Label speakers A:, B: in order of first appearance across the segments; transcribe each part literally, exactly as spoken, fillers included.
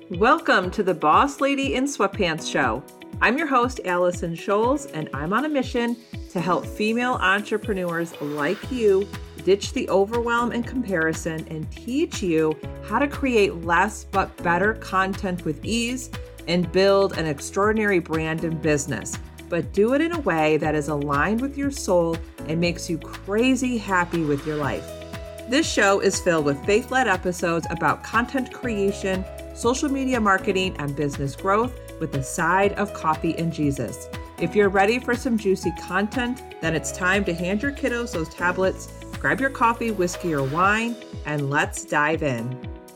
A: Welcome to the Boss Lady in Sweatpants show. I'm your host, Allison Scholes, and I'm on a mission to help female entrepreneurs like you ditch the overwhelm and comparison and teach you how to create less but better content with ease and build an extraordinary brand and business, but do it in a way that is aligned with your soul and makes you crazy happy with your life. This show is filled with faith-led episodes about content creation, social media marketing, and business growth with a side of coffee and Jesus. If you're ready for some juicy content, then it's time to hand your kiddos those tablets, grab your coffee, whiskey, or wine, and let's dive in.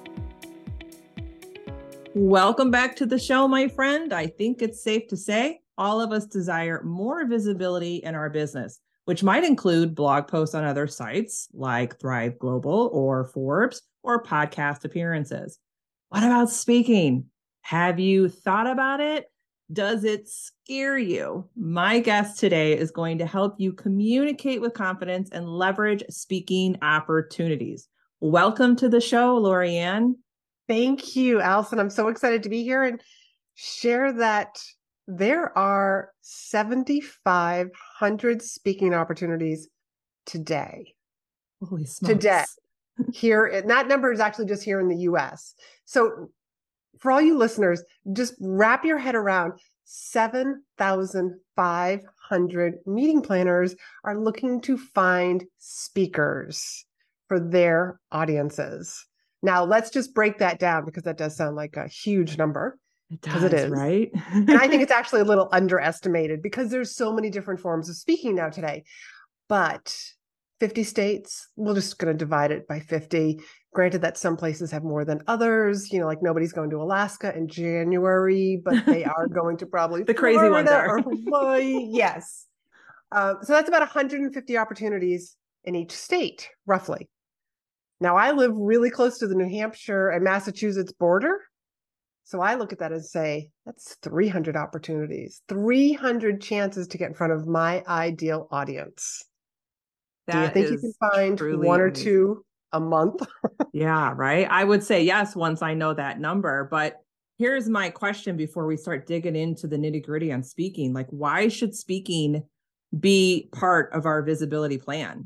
A: Welcome back to the show, my friend. I think it's safe to say all of us desire more visibility in our business, which might include blog posts on other sites like Thrive Global or Forbes or podcast appearances. What about speaking? Have you thought about it? Does it scare you? My guest today is going to help you communicate with confidence and leverage speaking opportunities. Welcome to the show, Lorianne.
B: Thank you, Allison. I'm so excited to be here and share that there are seven thousand five hundred speaking opportunities today.
A: Holy smokes.
B: Today. Here, and that number is actually just here in the U S. So for all you listeners, just wrap your head around seven thousand five hundred meeting planners are looking to find speakers for their audiences. Now, let's just break that down because that does sound like a huge number.
A: It does,
B: it is.
A: Right?
B: And I think it's actually a little underestimated because there's so many different forms of speaking now today. But fifty states, we're just going to divide it by fifty. Granted that some places have more than others, you know, like nobody's going to Alaska in January, but they are going to probably
A: the crazy ones are.
B: Or Hawaii. Yes. Uh, so that's about one hundred fifty opportunities in each state, roughly. Now, I live really close to the New Hampshire and Massachusetts border. So I look at that and say, that's three hundred opportunities, three hundred chances to get in front of my ideal audience.
A: That
B: Do you think you can find one or
A: amazing.
B: two a month?
A: Yeah, right. I would say yes, once I know that number. But here's my question before we start digging into the nitty gritty on speaking. Like, why should speaking be part of our visibility plan?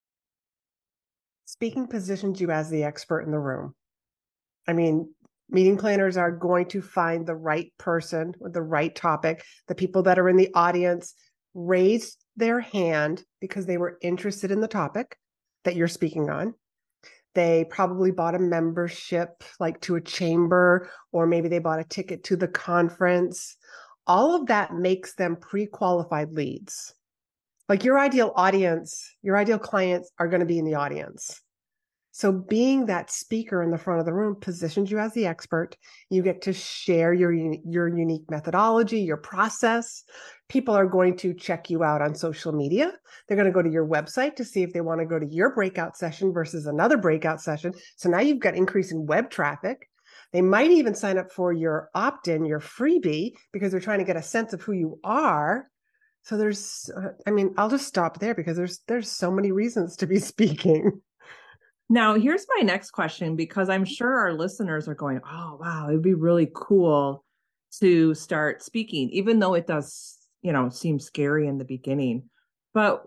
B: Speaking positions you as the expert in the room. I mean, meeting planners are going to find the right person with the right topic. The people that are in the audience raise their hand because they were interested in the topic that you're speaking on. They probably bought a membership like to a chamber, or maybe they bought a ticket to the conference. All of that makes them pre-qualified leads. Like your ideal audience, your ideal clients are going to be in the audience. So being that speaker in the front of the room positions you as the expert. You get to share your, your unique methodology, your process. People are going to check you out on social media. They're going to go to your website to see if they want to go to your breakout session versus another breakout session. So now you've got increasing web traffic. They might even sign up for your opt-in, your freebie, because they're trying to get a sense of who you are. So there's, uh, I mean, I'll just stop there because there's there's so many reasons to be speaking.
A: Now, here's my next question, because I'm sure our listeners are going, oh, wow, it'd be really cool to start speaking, even though it does, you know, seem scary in the beginning. But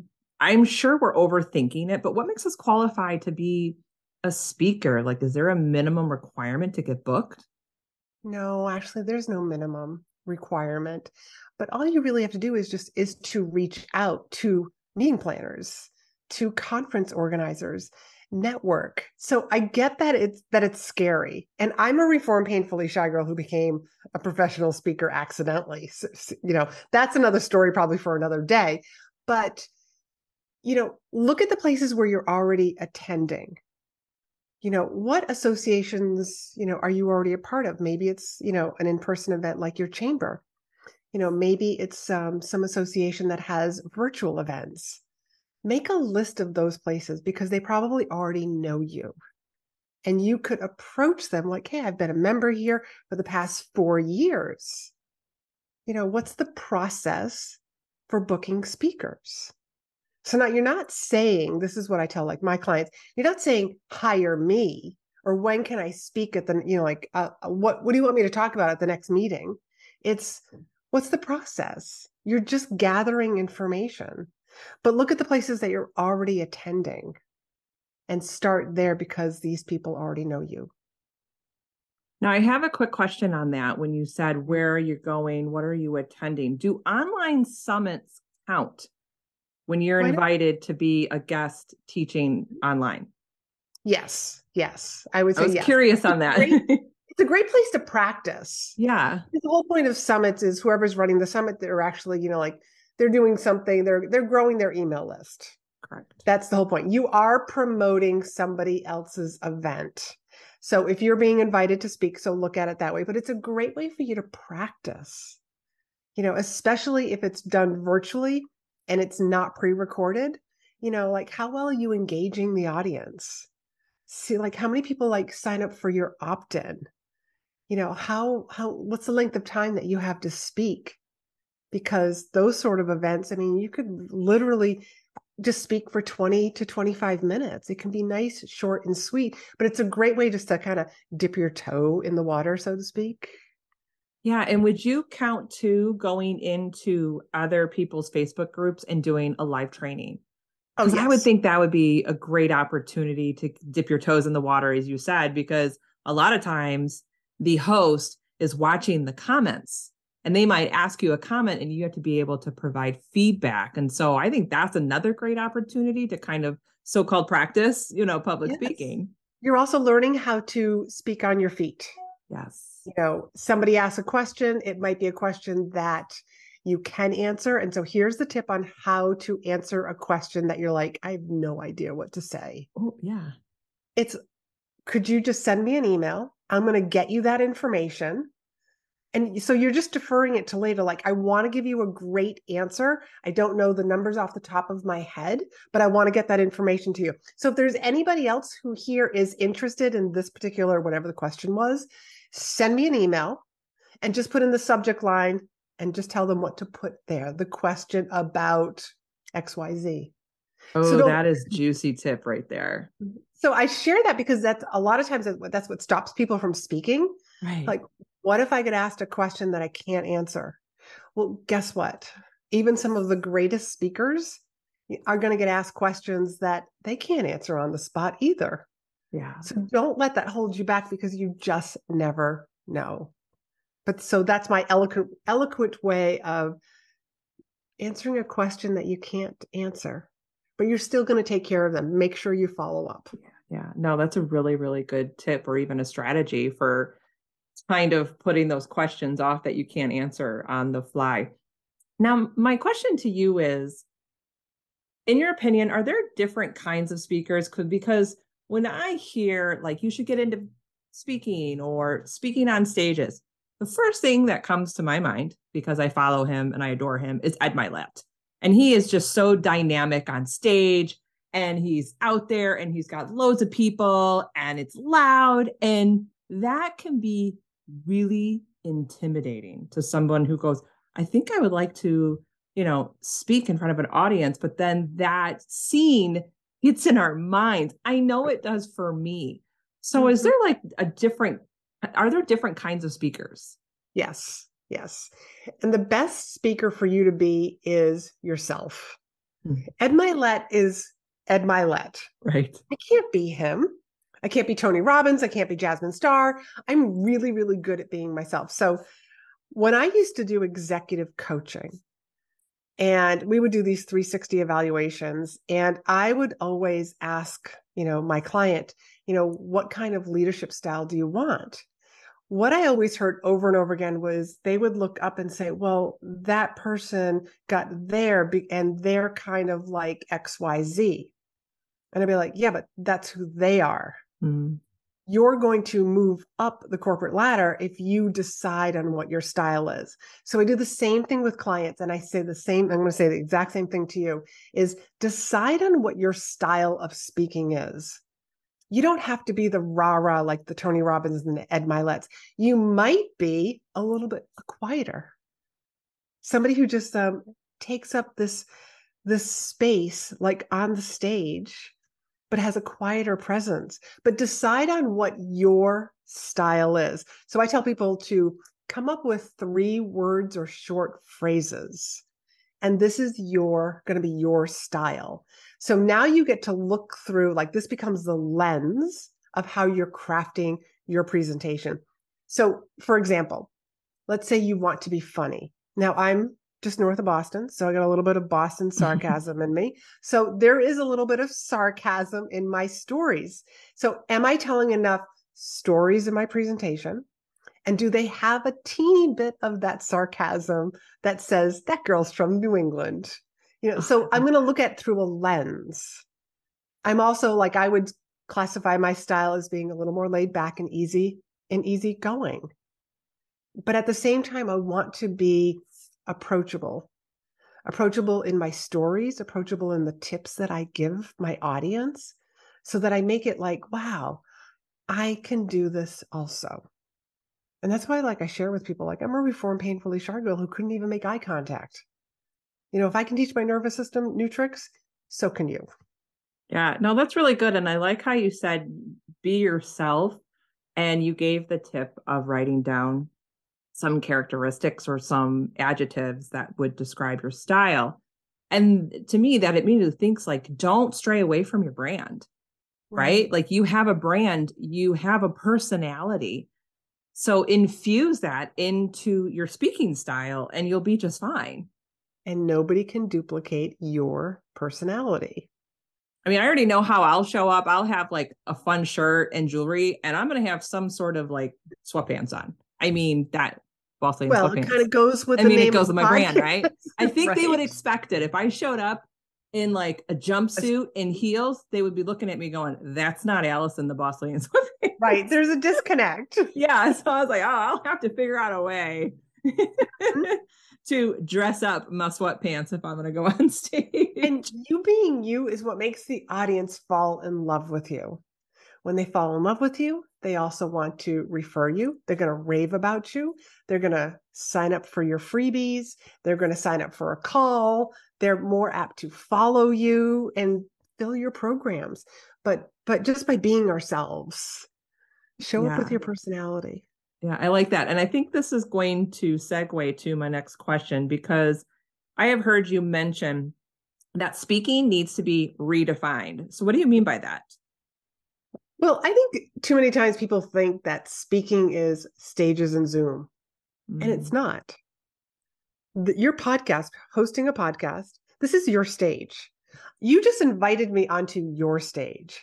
A: I'm sure we're overthinking it. But what makes us qualified to be a speaker? Like, is there a minimum requirement to get booked?
B: No, actually, there's no minimum requirement. But all you really have to do is just is to reach out to meeting planners, to conference organizers, network. So I get that it's that it's scary. And I'm a reformed, painfully shy girl who became a professional speaker accidentally. So, you know, that's another story probably for another day. But, you know, look at the places where you're already attending. You know, what associations, you know, are you already a part of? Maybe it's, you know, an in-person event like your chamber. You know, maybe it's um, some association that has virtual events. Make a list of those places because they probably already know you. And you could approach them like, hey, I've been a member here for the past four years. You know, what's the process for booking speakers? So now you're not saying, this is what I tell like my clients, you're not saying hire me or when can I speak at the, you know, like, uh, what, what do you want me to talk about at the next meeting? It's what's the process? You're just gathering information, but look at the places that you're already attending and start there because these people already know you.
A: Now, I have a quick question on that. When you said, where are you going? What are you attending? Do online summits count when you're
B: Why not?
A: invited to be a guest teaching online?
B: Yes. Yes. I would
A: I
B: say
A: was
B: yes.
A: curious on that.
B: Great, it's a great place to practice.
A: Yeah.
B: The whole point of summits is whoever's running the summit, they're actually, you know, like they're doing something, they're they're growing their email list.
A: Correct.
B: That's the whole point. You are promoting somebody else's event. So if you're being invited to speak, so look at it that way. But it's a great way for you to practice, you know, especially if it's done virtually and it's not pre-recorded. You know, like how well are you engaging the audience? See, like how many people like sign up for your opt-in? You know, how how what's the length of time that you have to speak? Because those sort of events, I mean, you could literally just speak for twenty to twenty-five minutes. It can be nice, short, and sweet, but it's a great way just to kind of dip your toe in the water, so to speak.
A: Yeah. And would you count to going into other people's Facebook groups and doing a live training?
B: Oh,
A: Because
B: yes.
A: I would think that would be a great opportunity to dip your toes in the water, as you said, because a lot of times the host is watching the comments and they might ask you a comment and you have to be able to provide feedback. And so I think that's another great opportunity to kind of so-called practice, you know, public
B: Yes.
A: speaking.
B: You're also learning how to speak on your feet.
A: Yes.
B: You know, somebody asks a question, it might be a question that you can answer. And so here's the tip on how to answer a question that you're like, I have no idea what to say.
A: Oh, yeah.
B: It's, could you just send me an email? I'm going to get you that information. And so you're just deferring it to later. Like, I want to give you a great answer. I don't know the numbers off the top of my head, but I want to get that information to you. So if there's anybody else who here is interested in this particular, whatever the question was, send me an email and just put in the subject line and just tell them what to put there. The question about X Y Z.
A: Oh, so that is juicy tip right there.
B: So I share that because that's a lot of times that's what stops people from speaking.
A: Right.
B: Like, what if I get asked a question that I can't answer? Well, guess what? Even some of the greatest speakers are going to get asked questions that they can't answer on the spot either.
A: Yeah.
B: So don't let that hold you back because you just never know. But so that's my eloquent, eloquent way of answering a question that you can't answer, but you're still going to take care of them. Make sure you follow up.
A: Yeah. Yeah. No, that's a really, really good tip or even a strategy for kind of putting those questions off that you can't answer on the fly. Now, my question to you is, in your opinion, are there different kinds of speakers? Because when I hear like you should get into speaking or speaking on stages, the first thing that comes to my mind, because I follow him and I adore him, is Ed Mylett. And he is just so dynamic on stage and he's out there and he's got loads of people and it's loud. And that can be really intimidating to someone who goes, I think I would like to, you know, speak in front of an audience, but then that scene gets in our minds. I know it does for me. So mm-hmm. Is there like a different, are there different kinds of speakers?
B: Yes, yes. And the best speaker for you to be is yourself. Mm-hmm. Ed Mylett is Ed Mylett.
A: Right.
B: I can't be him. I can't be Tony Robbins. I can't be Jasmine Star. I'm really, really good at being myself. So when I used to do executive coaching, and we would do these three sixty evaluations, and I would always ask, you know, my client, you know, what kind of leadership style do you want? What I always heard over and over again was they would look up and say, well, that person got there and they're kind of like X Y Z. And I'd be like, yeah, but that's who they are. Mm. You're going to move up the corporate ladder if you decide on what your style is. So I do the same thing with clients. And I say the same, I'm going to say the exact same thing to you, is decide on what your style of speaking is. You don't have to be the rah-rah like the Tony Robbins and the Ed Myletts. You might be a little bit quieter. Somebody who just um, takes up this, this space like on the stage, but has a quieter presence. But decide on what your style is. So I tell people to come up with three words or short phrases. And this is your going to be your style. So now you get to look through, like this becomes the lens of how you're crafting your presentation. So for example, let's say you want to be funny. Now I'm just north of Boston, so I got a little bit of Boston sarcasm in me. So there is a little bit of sarcasm in my stories. So am I telling enough stories in my presentation? And do they have a teeny bit of that sarcasm that says that girl's from New England? You know, so I'm going to look at through a lens. I'm also like, I would classify my style as being a little more laid back and easy and easy going. But at the same time, I want to be approachable, approachable in my stories, approachable in the tips that I give my audience, so that I make it like, wow, I can do this also. And that's why, like, I share with people, like, I'm a reformed, painfully shy girl who couldn't even make eye contact. You know, if I can teach my nervous system new tricks, so can you.
A: Yeah, no, that's really good. And I like how you said, be yourself. And you gave the tip of writing down some characteristics or some adjectives that would describe your style. And to me, that immediately thinks like, don't stray away from your brand, right? right? Like you have a brand, you have a personality. So infuse that into your speaking style and you'll be just fine.
B: And nobody can duplicate your personality.
A: I mean, I already know how I'll show up. I'll have like a fun shirt and jewelry, and I'm going to have some sort of like sweatpants on. I mean, that Boss Lady
B: well,
A: sweatpants.
B: It kind of goes with
A: I
B: the
A: mean,
B: name
A: it goes
B: of
A: with my brand, right? I think
B: right.
A: they would expect it. If I showed up in like a jumpsuit and heels, they would be looking at me going, that's not Allison, the Boss Lady sweatpants.
B: Right. There's a disconnect.
A: Yeah. So I was like, oh, I'll have to figure out a way to dress up my sweatpants if I'm going to go on stage.
B: And you being you is what makes the audience fall in love with you. When they fall in love with you, they also want to refer you. They're going to rave about you. They're going to sign up for your freebies. They're going to sign up for a call. They're more apt to follow you and fill your programs. But but just by being ourselves, show yeah. up with your personality.
A: Yeah, I like that. And I think this is going to segue to my next question, because I have heard you mention that speaking needs to be redefined. So what do you mean by that?
B: Well, I think too many times people think that speaking is stages in Zoom, mm. and it's not. The, your podcast, hosting a podcast, this is your stage. You just invited me onto your stage.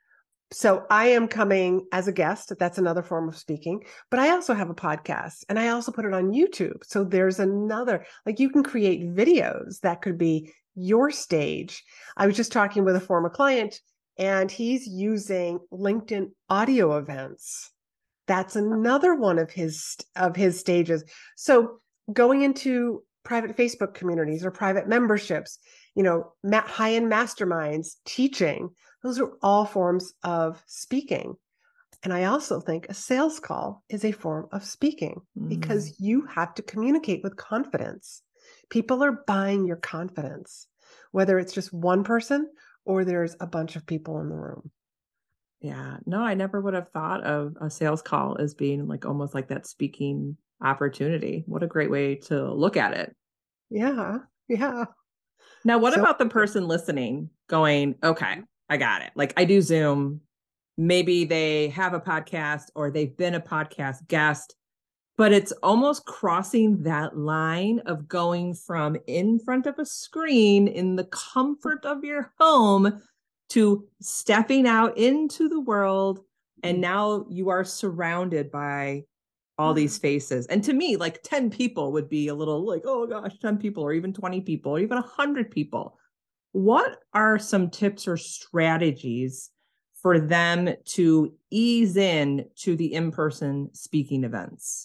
B: So I am coming as a guest. That's another form of speaking. But I also have a podcast, and I also put it on YouTube. So there's another, like you can create videos that could be your stage. I was just talking with a former client, and he's using LinkedIn audio events. That's another one of his of his stages. So going into private Facebook communities or private memberships, you know, high-end masterminds, teaching, those are all forms of speaking. And I also think a sales call is a form of speaking mm. because you have to communicate with confidence. People are buying your confidence, whether it's just one person or there's a bunch of people in the room.
A: Yeah, no, I never would have thought of a sales call as being like almost like that speaking opportunity. What a great way to look at it.
B: Yeah, yeah.
A: Now, what so, about the person listening going, okay, I got it. Like I do Zoom. Maybe they have a podcast or they've been a podcast guest, but it's almost crossing that line of going from in front of a screen in the comfort of your home to stepping out into the world. And now you are surrounded by all these faces. And to me, like ten people would be a little like, oh gosh, ten people or even twenty people or even one hundred people. What are some tips or strategies for them to ease in to the in-person speaking events?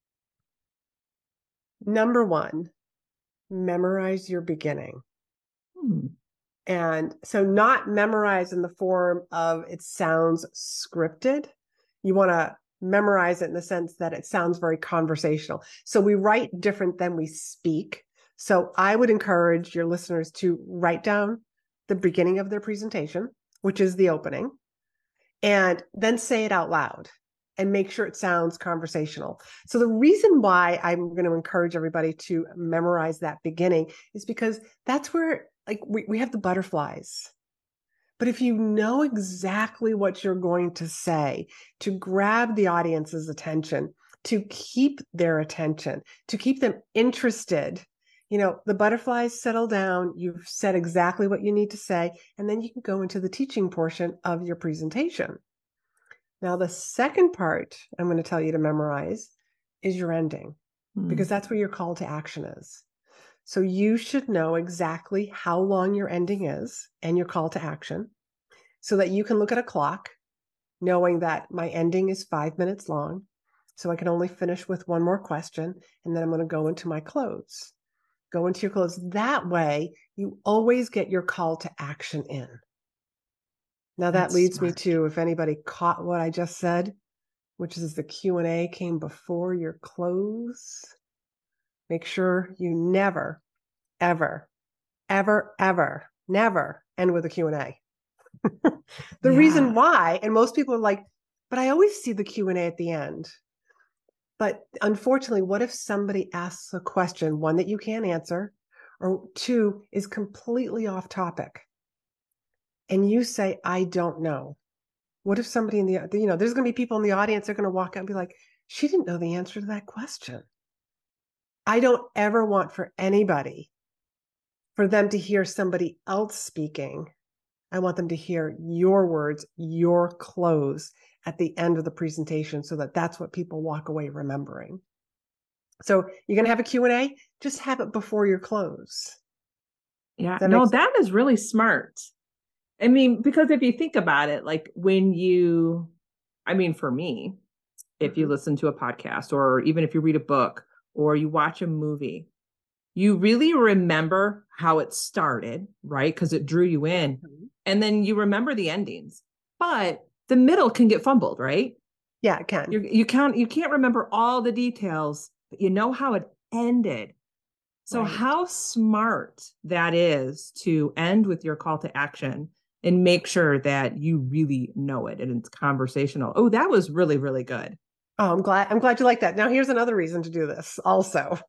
B: Number one, memorize your beginning. Hmm. And so not memorize in the form of it sounds scripted. You want to memorize it in the sense that it sounds very conversational. So we write different than we speak. So I would encourage your listeners to write down the beginning of their presentation. which is the opening, and then say it out loud and make sure it sounds conversational. So the reason why I'm going to encourage everybody to memorize that beginning is because that's where, like, we, we have the butterflies. But if you know exactly what you're going to say to grab the audience's attention, to keep their attention, to keep them interested, you know, the butterflies settle down, you've said exactly what you need to say, and then you can go into the teaching portion of your presentation. Now, the second part I'm going to tell you to memorize is your ending, mm. because that's where your call to action is. So you should know exactly how long your ending is and your call to action so that you can look at a clock knowing that my ending is five minutes long. So I can only finish with one more question, and then I'm going to go into my close. Go into your close. That way, you always get your call to action in. Now, that That's leads smart. me to, if anybody caught what I just said, which is the Q and A came before your close. Make sure you never, ever, ever, ever, never end with a Q and A. The yeah. reason why, and most people are like, but I always see the Q and A at the end. But unfortunately, what if somebody asks a question, one that you can't answer, or two is completely off topic, and you say, I don't know? What if somebody in the, you know, there's going to be people in the audience that are going to walk out and be like, she didn't know the answer to that question. I don't ever want for anybody, for them to hear somebody else speaking. I want them to hear your words, your close at the end of the presentation, so that that's what people walk away remembering. So you're going to have a Q and A, just have it before your close.
A: Yeah, that no, that is really smart. I mean, because if you think about it, like when you, I mean, for me, if mm-hmm. you listen to a podcast, or even if you read a book or you watch a movie, you really remember how it started, right? Because it drew you in. Mm-hmm. And then you remember the endings. But the middle can get fumbled, right?
B: Yeah, it can.
A: You're, you can't you can't remember all the details, but you know how it ended. So right. how smart that is to end with your call to action and make sure that you really know it and it's conversational. Oh, that was really, really good.
B: Oh, I'm glad. I'm glad you like that. Now, here's another reason to do this also.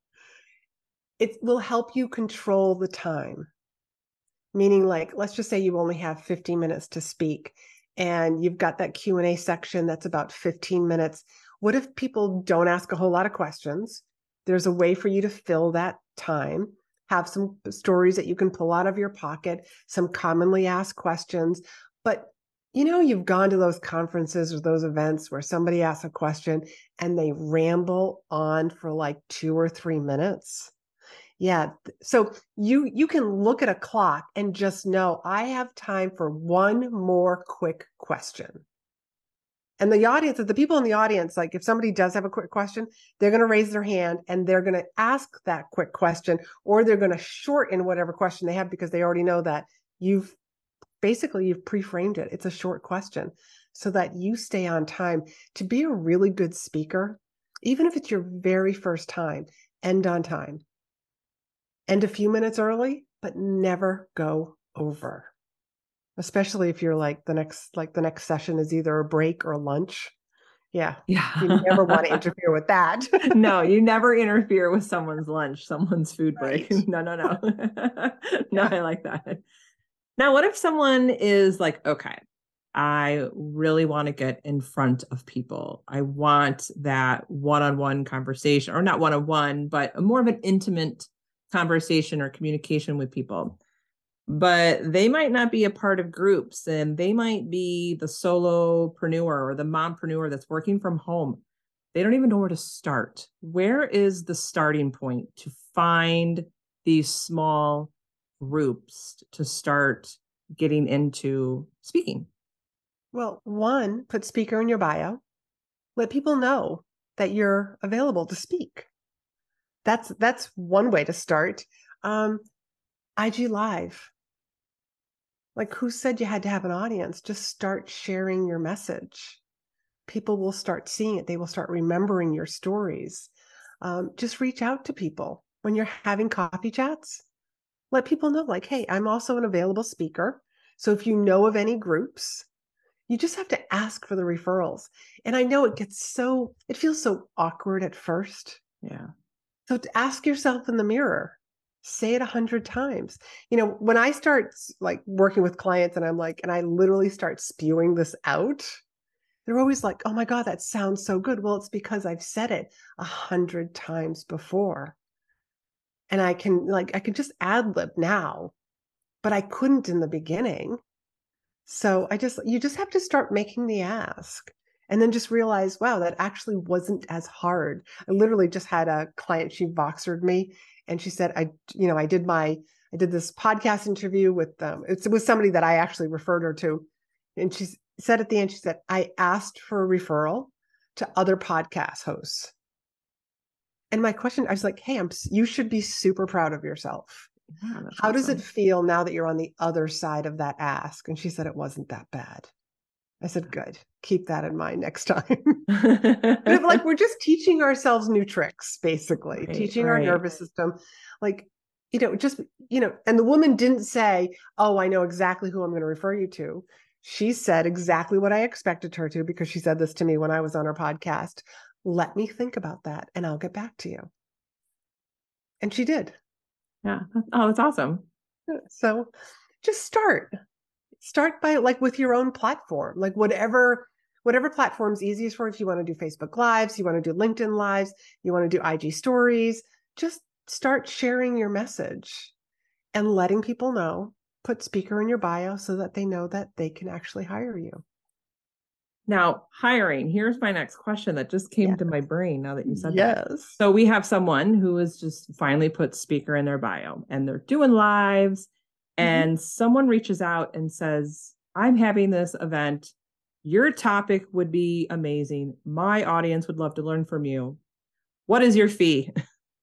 B: It will help you control the time. Meaning, like, let's just say you only have fifteen minutes to speak, and you've got that Q and A section that's about fifteen minutes. What if people don't ask a whole lot of questions? There's a way for you to fill that time, have some stories that you can pull out of your pocket, some commonly asked questions. But, you know, you've gone to those conferences or those events where somebody asks a question and they ramble on for like two or three minutes. Yeah. So you you can look at a clock and just know I have time for one more quick question. And the audience, the people in the audience, like if somebody does have a quick question, they're going to raise their hand and they're going to ask that quick question, or they're going to shorten whatever question they have because they already know that you've basically you've pre-framed it. It's a short question so that you stay on time. To be a really good speaker, even if it's your very first time, end on time. End a few minutes early, but never go over. Especially if you're like the next, like the next session is either a break or lunch. Yeah.
A: Yeah.
B: You never want to interfere with that.
A: No, you never interfere with someone's lunch, someone's food break. Right. No, no, no. No, yeah. I like that. Now, what if someone is like, okay, I really want to get in front of people. I want that one-on-one conversation, or not one-on-one, but more of an intimate conversation or communication with people. But they might not be a part of groups, and they might be the solopreneur or the mompreneur that's working from home. They don't even know where to start. Where is the starting point to find these small groups to start getting into speaking?
B: Well, one, put speaker in your bio. Let people know that you're available to speak. That's that's one way to start. Um, I G Live. Like, who said you had to have an audience? Just start sharing your message. People will start seeing it. They will start remembering your stories. Um, just reach out to people when you're having coffee chats. Let people know, like, hey, I'm also an available speaker. So if you know of any groups, you just have to ask for the referrals. And I know it gets so, it feels so awkward at first.
A: Yeah.
B: So to ask yourself in the mirror, say it a hundred times. You know, when I start like working with clients and I'm like, and I literally start spewing this out, they're always like, oh my God, that sounds so good. Well, it's because I've said it a hundred times before. And I can like, I can just ad lib now, but I couldn't in the beginning. So I just, you just have to start making the ask and then just realize, wow, that actually wasn't as hard. I literally just had a client, she Voxered me and she said, I, you know, I did my, I did this podcast interview with them. It was somebody that I actually referred her to. And she said at the end, she said, I asked for a referral to other podcast hosts. And my question, I was like, hey, I'm, you should be super proud of yourself.
A: Yeah,
B: How
A: awesome.
B: does it feel now that you're on the other side of that ask? And she said, it wasn't that bad. I said, good. Keep that in mind next time. But like, we're just teaching ourselves new tricks, basically,
A: right,
B: teaching
A: right.
B: our nervous system. Like, you know, just, you know, and the woman didn't say, oh, I know exactly who I'm going to refer you to. She said exactly what I expected her to, because she said this to me when I was on her podcast. Let me think about that and I'll get back to you. And she did.
A: Yeah. Oh, that's awesome.
B: So just start. Start by like with your own platform, like whatever, whatever platform's easiest for you. If you want to do Facebook Lives, you want to do LinkedIn Lives, you want to do I G stories, just start sharing your message and letting people know. Put speaker in your bio so that they know that they can actually hire you.
A: Now, hiring, here's my next question that just came
B: Yeah.
A: to my brain now that you said
B: yes.
A: that. So we have someone who has just finally put speaker in their bio and they're doing lives, and mm-hmm. someone reaches out and says, I'm having this event. Your topic would be amazing. My audience would love to learn from you. What is your fee?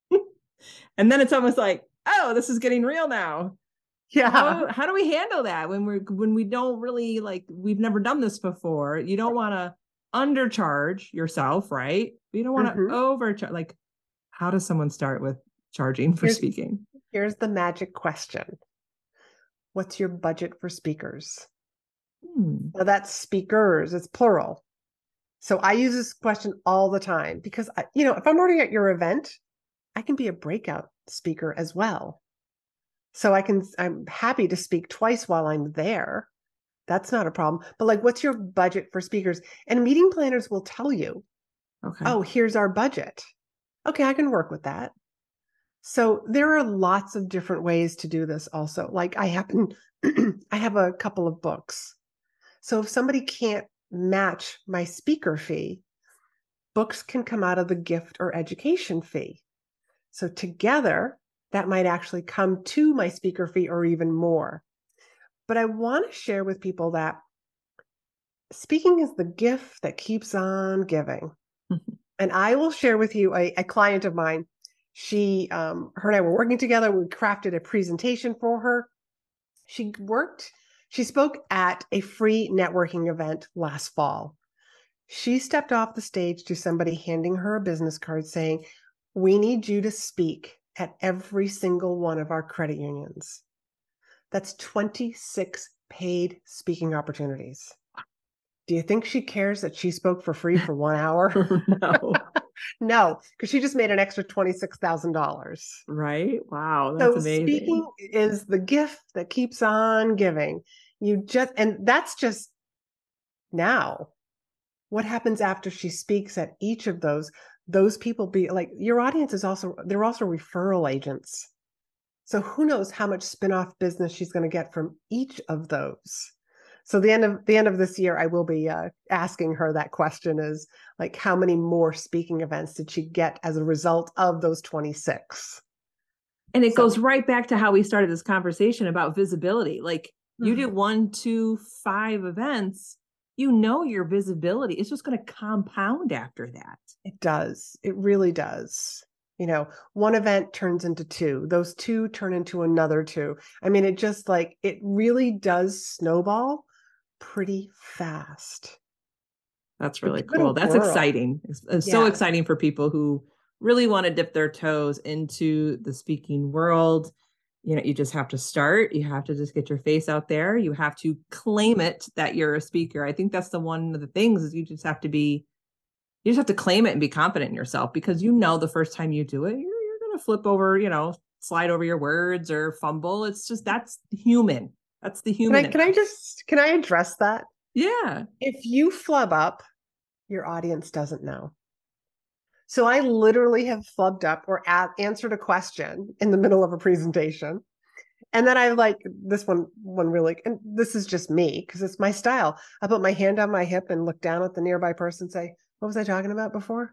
A: And then it's almost like, oh, this is getting real now.
B: Yeah.
A: How, how do we handle that when we're when we don't really like we've never done this before? You don't want to undercharge yourself, right? You don't want to mm-hmm. overcharge. Like, how does someone start with charging for
B: here's,
A: speaking?
B: Here's the magic question. What's your budget for speakers? Hmm. Well, that's speakers, it's plural. So I use this question all the time because, I, you know, if I'm already at your event, I can be a breakout speaker as well. So I can, I'm happy to speak twice while I'm there. That's not a problem. But like, what's your budget for speakers? And meeting planners will tell you, okay, oh, here's our budget. Okay, I can work with that. So there are lots of different ways to do this also. Like I happen, I have a couple of books. So if somebody can't match my speaker fee, books can come out of the gift or education fee. So together, that might actually come to my speaker fee or even more. But I want to share with people that speaking is the gift that keeps on giving. Mm-hmm. And I will share with you a, a client of mine. She, um, her and I were working together. We crafted a presentation for her. She worked, she spoke at a free networking event last fall. She stepped off the stage to somebody handing her a business card saying, we need you to speak at every single one of our credit unions. That's twenty-six paid speaking opportunities. Do you think she cares that she spoke for free for one hour?
A: No.
B: No, because she just made an extra twenty-six thousand dollars.
A: Right? Wow, that's
B: so
A: amazing.
B: Speaking is the gift that keeps on giving. You just, and that's just now. What happens after she speaks at each of those? Those people be like, your audience is also, they're also referral agents. So who knows how much spin-off business she's going to get from each of those. So the end of the end of this year, I will be uh, asking her that question is like, how many more speaking events did she get as a result of those twenty-six?
A: And it so. goes right back to how we started this conversation about visibility. Like you mm-hmm. did one, two, five events. You know, your visibility is just going to compound after that.
B: It does. It really does. You know, one event turns into two. Those two turn into another two. I mean, it just like, it really does snowball pretty fast.
A: That's really cool. That's world. exciting. It's, it's yeah. so exciting for people who really want to dip their toes into the speaking world. you know, you just have to start. You have to just get your face out there. You have to claim it that you're a speaker. I think that's the one of the things is you just have to be, you just have to claim it and be confident in yourself, because you know the first time you do it, you're, you're going to flip over, you know, slide over your words or fumble. It's just, that's human. That's the human.
B: Can I, can I just, can I address that?
A: Yeah.
B: If you flub up, your audience doesn't know. So I literally have flubbed up or a- answered a question in the middle of a presentation. And then I like this one, one really, and this is just me because it's my style. I put my hand on my hip and look down at the nearby person and say, what was I talking about before?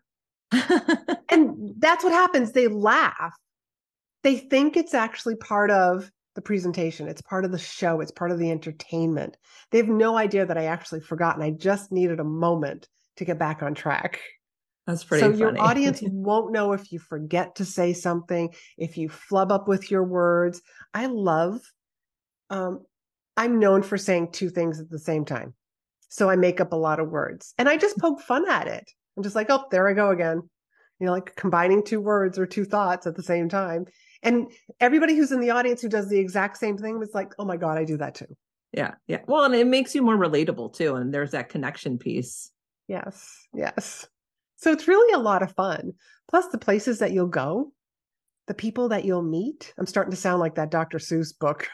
B: And that's what happens. They laugh. They think it's actually part of the presentation. It's part of the show. It's part of the entertainment. They have no idea that I actually forgot and I just needed a moment to get back on track.
A: That's pretty
B: so
A: funny.
B: Your audience won't know if you forget to say something, if you flub up with your words. I love, um, I'm known for saying two things at the same time. So I make up a lot of words and I just poke fun at it. I'm just like, oh, there I go again. You know, like combining two words or two thoughts at the same time. And everybody who's in the audience who does the exact same thing was like, oh my God, I do that too.
A: Yeah. Yeah. Well, and it makes you more relatable too. And there's that connection piece.
B: Yes. Yes. So it's really a lot of fun. Plus the places that you'll go, the people that you'll meet. I'm starting to sound like that Doctor Seuss book.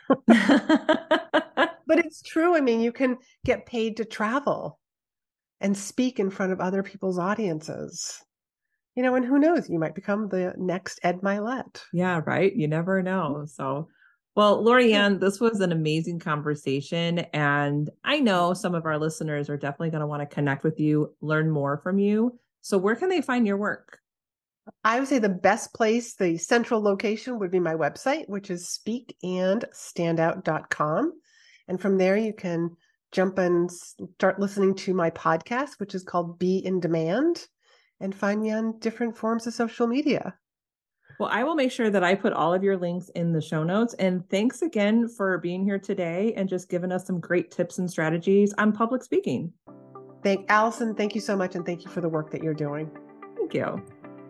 B: But it's true. I mean, you can get paid to travel and speak in front of other people's audiences. You know, and who knows, you might become the next Ed Milet.
A: Yeah, right. You never know. So, well, Lori-Ann, this was an amazing conversation. And I know some of our listeners are definitely going to want to connect with you, learn more from you. So where can they find your work?
B: I would say the best place, the central location would be my website, which is speak and standout dot com. And from there, you can jump and start listening to my podcast, which is called Be in Demand, and find me on different forms of social media.
A: Well, I will make sure that I put all of your links in the show notes. And thanks again for being here today and just giving us some great tips and strategies on public speaking.
B: Thank Allison. Thank you so much. And thank you for the work that you're doing.
A: Thank you.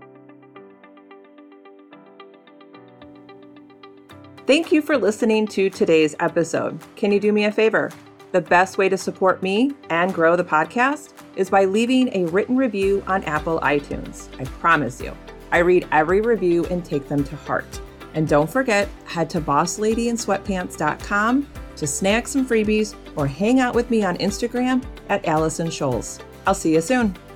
A: Thank you for listening to today's episode. Can you do me a favor? The best way to support me and grow the podcast is by leaving a written review on Apple iTunes. I promise you, I read every review and take them to heart. And don't forget, head to boss lady in sweatpants dot com to snag some freebies or hang out with me on Instagram at Allison Scholes. I'll see you soon.